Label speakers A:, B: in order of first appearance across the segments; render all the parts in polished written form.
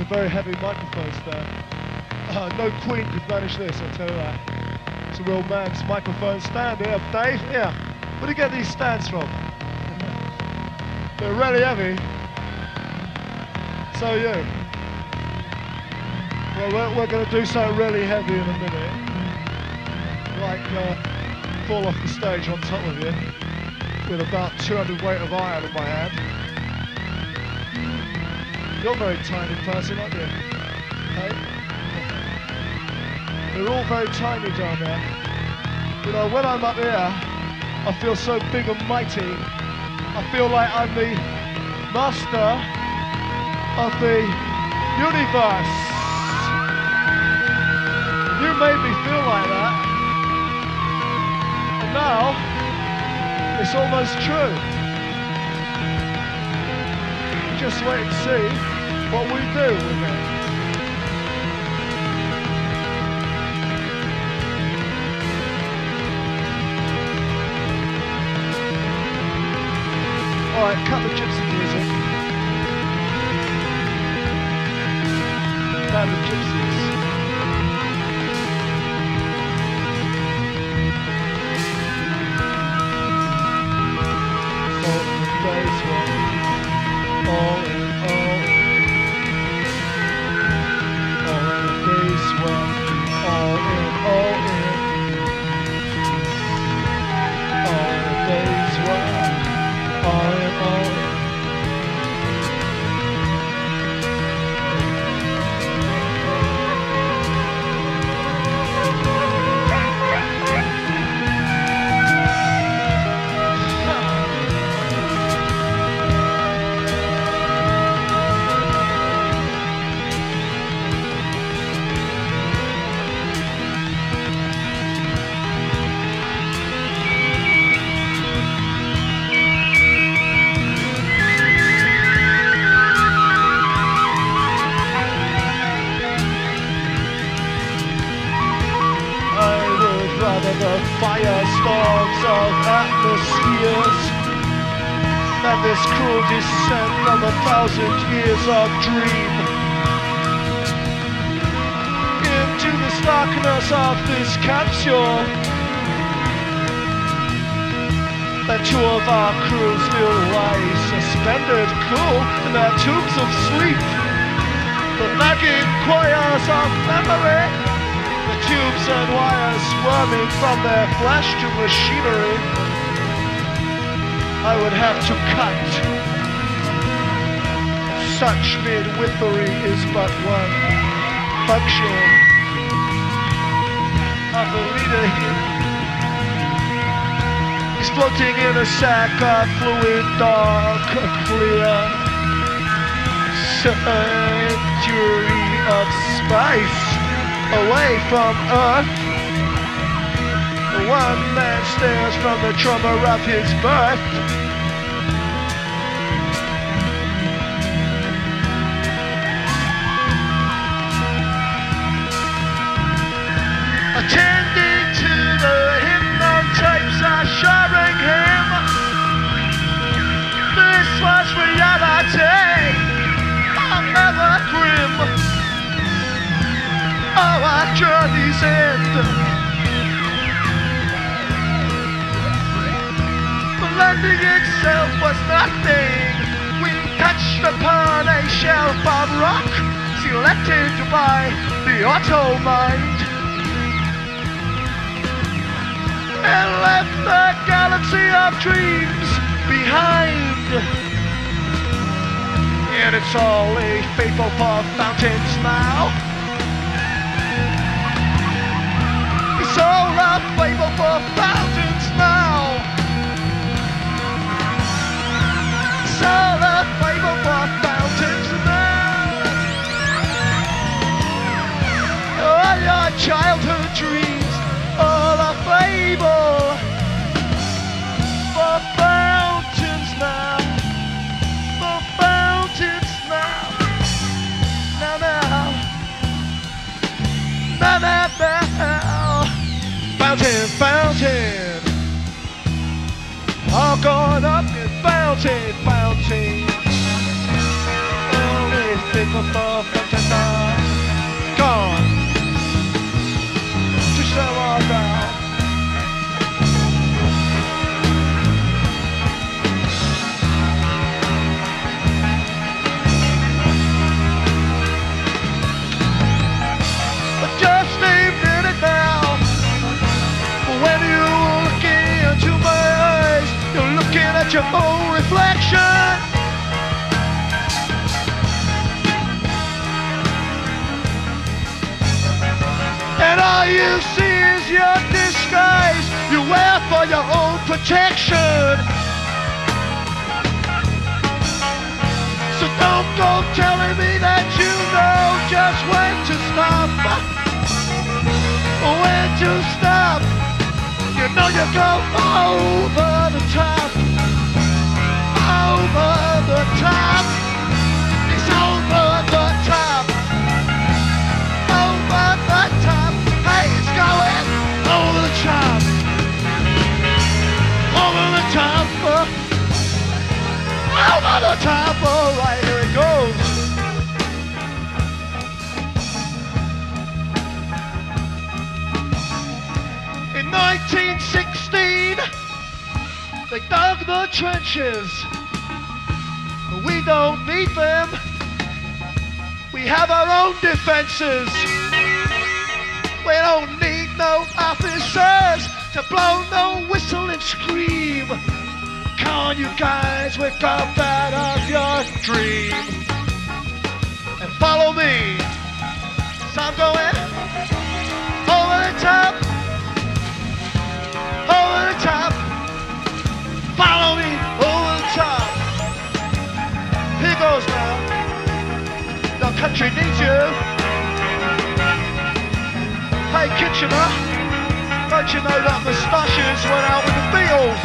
A: very heavy microphone stand. No Queen could manage this, I'll tell you that. It's a real man's microphone stand here, Dave. Here, where do you get these stands from? They're really heavy. So you. Well, we're going to do something really heavy in a minute. Like fall off the stage on top of you with about 200 weight of iron in my hand. You're a very tiny person, aren't you? Hey? We're all very tiny down there. You know, when I'm up here, I feel so big and mighty. I feel like I'm the master of the universe. You made me feel like that. And now, it's almost true. Just wait and see what we do with it. Alright, cut the gypsy music. Band of Gypsies. All in the days when, all in, days when, all in, all in the days when, all in. The firestorms of atmospheres and this cruel descent from 1,000 years of dream into the darkness of this capsule. And two of our crew still lie suspended cool in their tubes of sleep, the nagging choirs of memory, the tubes and wires squirming from their flesh to machinery. I would have to cut. Such midwifery is but one function of the leader here. He's floating in a sack of fluid, dark, clear sanctuary of space, away from Earth. One man stares from the trauma of his birth. Attending to the hypnotapes assuring him this was reality, however grim. Our journey's end. The landing itself was nothing. We touched upon a shelf of rock selected by the auto mind and left the galaxy of dreams behind. And it's all a fable for fountains now. It's all a fable for fountains now. It's all a fable for fountains now. All your childhood dreams, all a fable for fountains now. For fountains now. Now. Fountain. All gone up in fountain. Only fable for fountain. beautiful reflection. And all you see is your disguise you wear for your own protection. So don't go telling me that you know just when to stop. When to stop. You know you go over the top. Over the top. It's over the top. Over the top. Hey, it's going over the top. Over the top. Over the top. All right, here it goes. In 1916, they dug the trenches. We don't need them. We have our own defenses. We don't need no officers to blow no whistle and scream. Come on, you guys, wake up out of your dream and follow me. So I'm going over the top. Over the top. Follow me over the top. Here goes now. Your country needs you. Hey Kitchener, don't you know that moustaches went out with the Beatles?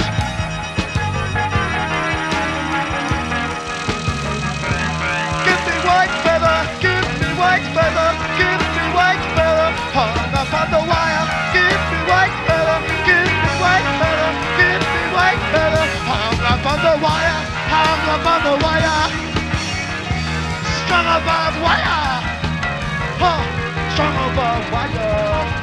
A: Give me white feather, give me white feather, give me white feather, hung up on the wire. Give me white feather, give me white feather, give me white feather, hung up on the wire, hung up on the wire, strung above wire, huh, strung above wire.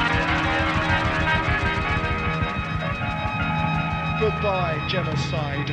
A: Goodbye, genocide.